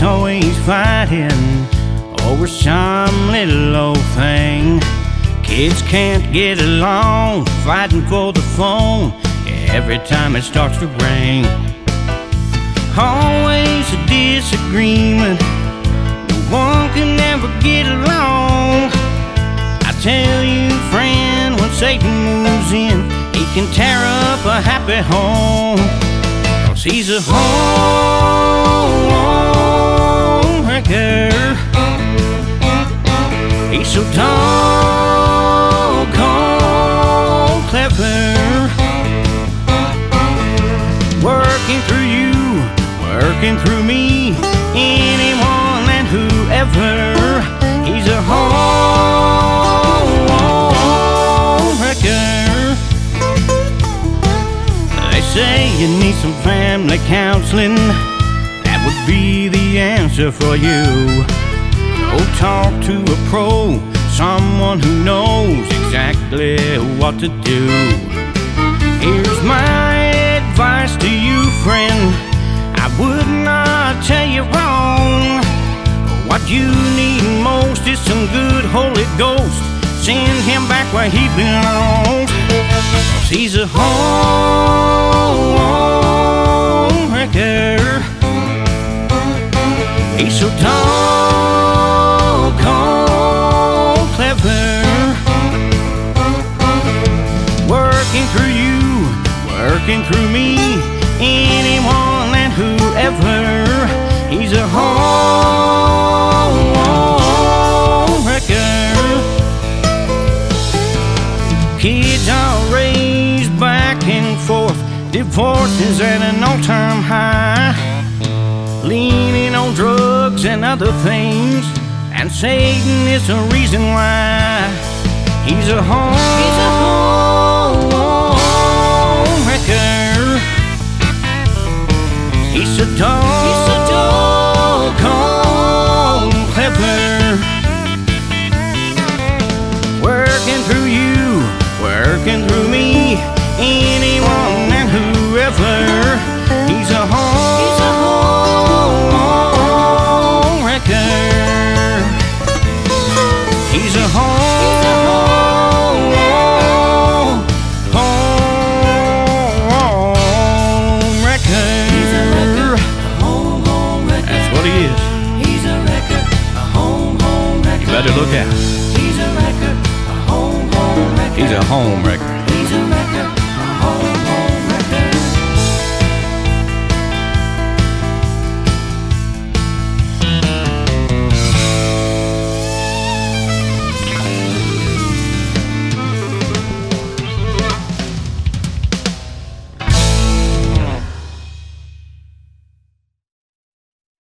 always fighting over some little old thing. Kids can't get along, fighting for the phone every time it starts to ring. Always a disagreement, no one can ever get along. I tell you, friend, when Satan moves in, he can tear up a happy home. 'Cause he's a home wrecker. He's so doggone clever, working through you, working through me, anyone and whoever. He's a home wrecker. They say you need some family counseling, that would be the answer for you. Go talk to a pro, someone who knows exactly what to do. Here's my advice to you, friend, I would not tell you wrong. What you need most is some good Holy Ghost. Send him back where he belongs. 'Cause he's a home wrecker. He's so doggone clever, working through you, working through me, anyone and whoever. He's a home wrecker. Kids are raised back and forth, divorce is at an all-time high, leaning on drugs and other things, and Satan is the reason why. He's a home wrecker. He's a doggone clever, working through you, working through me, anyone and whoever. He's a home wrecker. He's a home wrecker. He's a wrecker, a home wrecker. That's what he is. He's a wrecker, a home wrecker. You better look out. He's a wrecker, a home wrecker. He's a home wrecker.